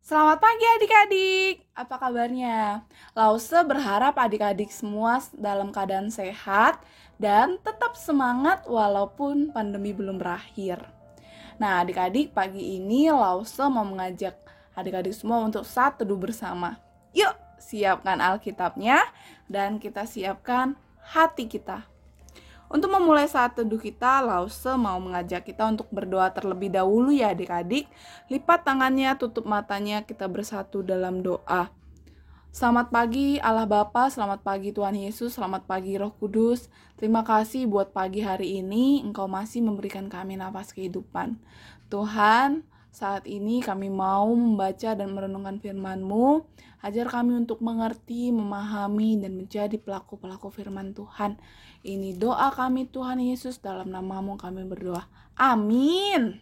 Selamat pagi adik-adik, apa kabarnya? Lause berharap adik-adik semua dalam keadaan sehat dan tetap semangat walaupun pandemi belum berakhir. Nah adik-adik, pagi ini Lause mau mengajak adik-adik semua untuk saat teduh bersama. Yuk, siapkan Alkitabnya dan kita siapkan hati kita. Untuk memulai saat teduh kita, Lause mau mengajak kita untuk berdoa terlebih dahulu ya adik-adik. Lipat tangannya, tutup matanya, kita bersatu dalam doa. Selamat pagi Allah Bapa, selamat pagi Tuhan Yesus, selamat pagi Roh Kudus. Terima kasih buat pagi hari ini, Engkau masih memberikan kami nafas kehidupan. Tuhan, saat ini kami mau membaca dan merenungkan firman-Mu. Ajar kami untuk mengerti, memahami, dan menjadi pelaku-pelaku firman Tuhan. Ini doa kami Tuhan Yesus, dalam nama-Mu kami berdoa. Amin.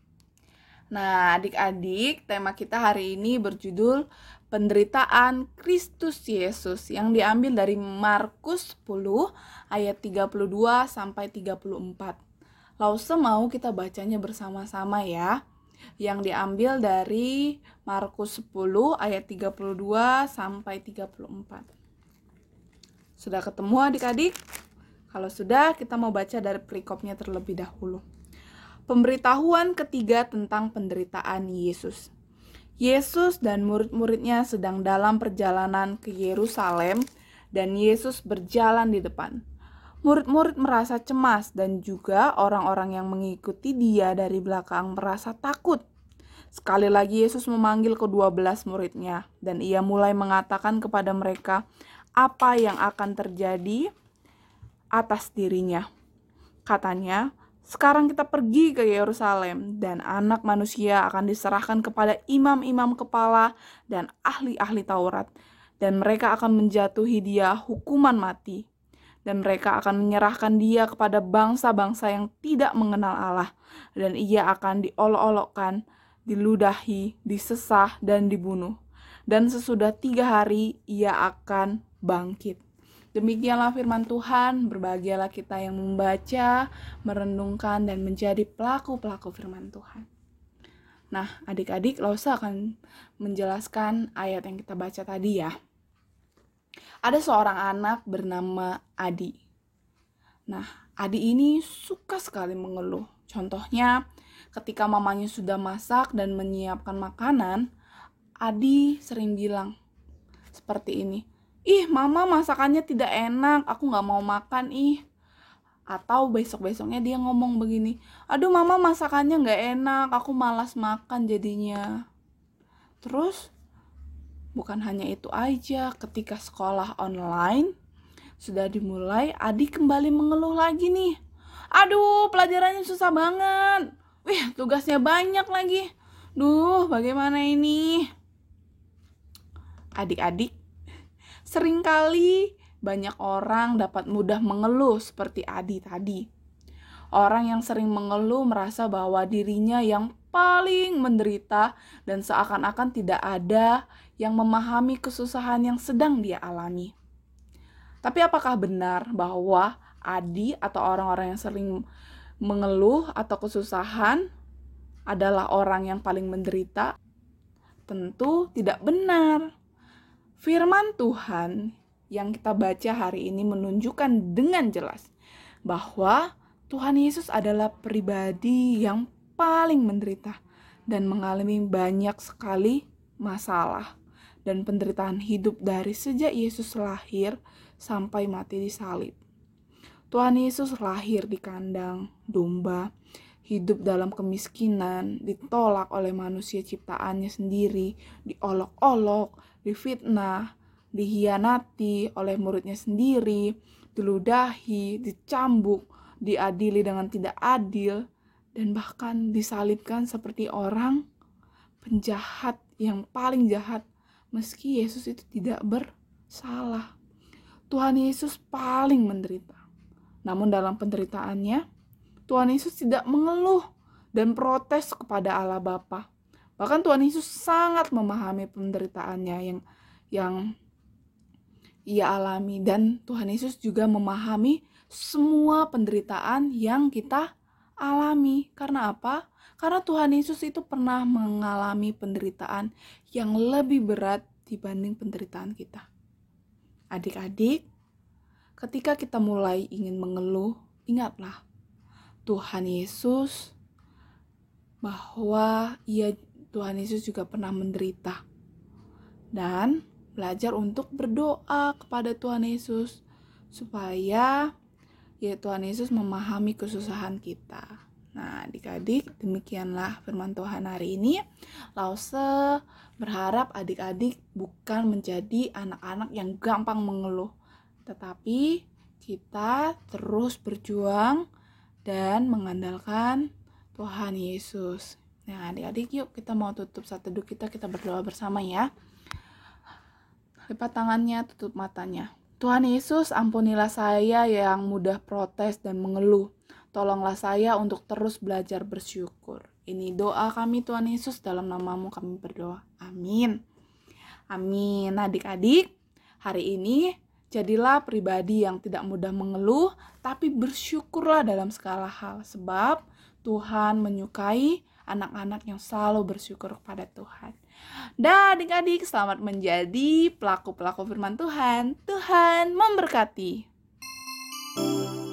Nah adik-adik, tema kita hari ini berjudul penderitaan Kristus Yesus yang diambil dari Markus 10 ayat 32 sampai 34. Lause mau kita bacanya bersama-sama ya. Yang diambil dari Markus 10 ayat 32 sampai 34. Sudah ketemu adik-adik? Kalau sudah, kita mau baca dari perikopnya terlebih dahulu. Pemberitahuan ketiga tentang penderitaan Yesus. Yesus dan murid-muridnya sedang dalam perjalanan ke Yerusalem dan Yesus berjalan di depan. Murid-murid merasa cemas dan juga orang-orang yang mengikuti dia dari belakang merasa takut. Sekali lagi Yesus memanggil ke-12 muridnya dan ia mulai mengatakan kepada mereka apa yang akan terjadi atas dirinya. Katanya, sekarang kita pergi ke Yerusalem dan anak manusia akan diserahkan kepada imam-imam kepala dan ahli-ahli Taurat. Dan mereka akan menjatuhi dia hukuman mati. Dan mereka akan menyerahkan dia kepada bangsa-bangsa yang tidak mengenal Allah. Dan ia akan diolok-olokkan, diludahi, disesah, dan dibunuh. Dan sesudah 3 hari ia akan bangkit. Demikianlah firman Tuhan, berbahagialah kita yang membaca, merenungkan, dan menjadi pelaku-pelaku firman Tuhan. Nah, adik-adik, Lause akan menjelaskan ayat yang kita baca tadi ya. Ada seorang anak bernama Adi. Nah, Adi ini suka sekali mengeluh. Contohnya, ketika mamanya sudah masak dan menyiapkan makanan, Adi sering bilang seperti ini, "Ih, mama masakannya tidak enak, aku gak mau makan ih." Atau besok-besoknya dia ngomong begini, "Aduh mama masakannya gak enak, aku malas makan jadinya." Terus, bukan hanya itu aja, ketika sekolah online sudah dimulai, Adi kembali mengeluh lagi nih. "Aduh, pelajarannya susah banget. Wih, tugasnya banyak lagi. Duh, bagaimana ini?" Adik-adik, seringkali banyak orang dapat mudah mengeluh seperti Adi tadi. Orang yang sering mengeluh merasa bahwa dirinya yang paling menderita dan seakan-akan tidak ada yang memahami kesusahan yang sedang dia alami. Tapi apakah benar bahwa Adi atau orang-orang yang sering mengeluh atau kesusahan adalah orang yang paling menderita? Tentu tidak benar. Firman Tuhan yang kita baca hari ini menunjukkan dengan jelas bahwa Tuhan Yesus adalah pribadi yang paling menderita dan mengalami banyak sekali masalah dan penderitaan hidup dari sejak Yesus lahir sampai mati di salib. Tuhan Yesus lahir di kandang domba, hidup dalam kemiskinan, ditolak oleh manusia ciptaannya sendiri, diolok-olok, difitnah, dihianati oleh muridnya sendiri, diludahi, dicambuk, diadili dengan tidak adil, dan bahkan disalibkan seperti orang penjahat yang paling jahat, meski Yesus itu tidak bersalah. Tuhan Yesus paling menderita. Namun dalam penderitaannya, Tuhan Yesus tidak mengeluh dan protes kepada Allah Bapa. Bahkan Tuhan Yesus sangat memahami penderitaannya yang ia alami, dan Tuhan Yesus juga memahami semua penderitaan yang kita alami. Karena apa? Karena Tuhan Yesus itu pernah mengalami penderitaan yang lebih berat dibanding penderitaan kita. Adik-adik, ketika kita mulai ingin mengeluh, ingatlah Tuhan Yesus, bahwa Tuhan Yesus juga pernah menderita. Dan belajar untuk berdoa kepada Tuhan Yesus supaya Tuhan Yesus memahami kesusahan kita. Nah, adik-adik, demikianlah firman Tuhan hari ini. Lause berharap adik-adik bukan menjadi anak-anak yang gampang mengeluh, tetapi kita terus berjuang dan mengandalkan Tuhan Yesus. Nah, adik-adik, yuk kita mau tutup saat teduh kita berdoa bersama ya. Lipat tangannya, tutup matanya. Tuhan Yesus, ampunilah saya yang mudah protes dan mengeluh. Tolonglah saya untuk terus belajar bersyukur. Ini doa kami Tuhan Yesus, dalam nama-Mu kami berdoa. Amin. Amin. Adik-adik, hari ini jadilah pribadi yang tidak mudah mengeluh, tapi bersyukurlah dalam segala hal. Sebab Tuhan menyukai anak-anak yang selalu bersyukur kepada Tuhan. Dan adik-adik, selamat menjadi pelaku-pelaku firman Tuhan. Tuhan memberkati.